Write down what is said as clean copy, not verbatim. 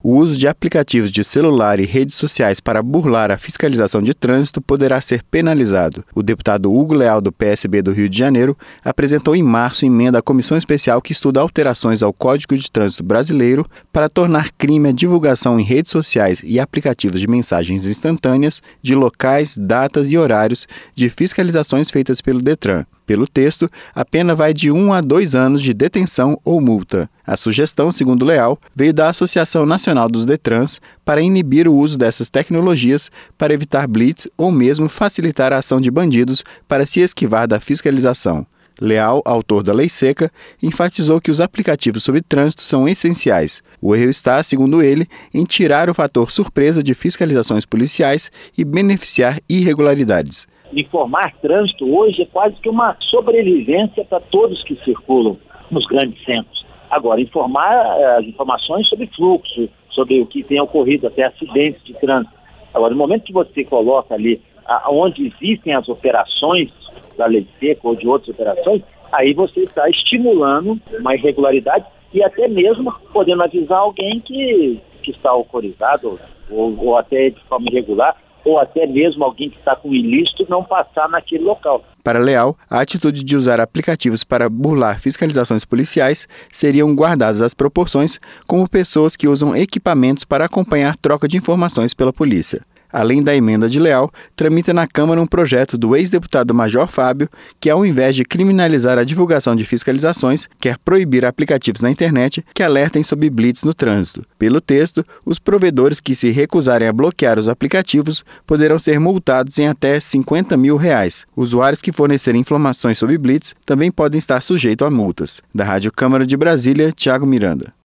O uso de aplicativos de celular e redes sociais para burlar a fiscalização de trânsito poderá ser penalizado. O deputado Hugo Leal, do PSB do Rio de Janeiro, apresentou em março emenda à comissão especial que estuda alterações ao Código de Trânsito Brasileiro para tornar crime a divulgação em redes sociais e aplicativos de mensagens instantâneas de locais, datas e horários de fiscalizações feitas pelo Detran. Pelo texto, a pena vai de 1 a 2 anos de detenção ou multa. A sugestão, segundo Leal, veio da Associação Nacional dos Detrans para inibir o uso dessas tecnologias para evitar blitz ou mesmo facilitar a ação de bandidos para se esquivar da fiscalização. Leal, autor da Lei Seca, enfatizou que os aplicativos sobre trânsito são essenciais. O erro está, segundo ele, em tirar o fator surpresa de fiscalizações policiais e beneficiar irregularidades. Informar trânsito hoje é quase que uma sobrevivência para todos que circulam nos grandes centros. Agora, informar as informações sobre fluxo, sobre o que tem ocorrido, até acidentes de trânsito. Agora, no momento que você coloca ali onde existem as operações da Lei Seca ou de outras operações, aí você está estimulando uma irregularidade e até mesmo podendo avisar alguém que está autorizado ou até de forma irregular, ou até mesmo alguém que está com ilícito não passar naquele local. Para Leal, a atitude de usar aplicativos para burlar fiscalizações policiais seriam guardadas as proporções como pessoas que usam equipamentos para acompanhar troca de informações pela polícia. Além da emenda de Leal, tramita na Câmara um projeto do ex-deputado Major Fábio, que ao invés de criminalizar a divulgação de fiscalizações, quer proibir aplicativos na internet que alertem sobre blitz no trânsito. Pelo texto, os provedores que se recusarem a bloquear os aplicativos poderão ser multados em até R$50 mil. Usuários que fornecerem informações sobre blitz também podem estar sujeitos a multas. Da Rádio Câmara de Brasília, Thiago Miranda.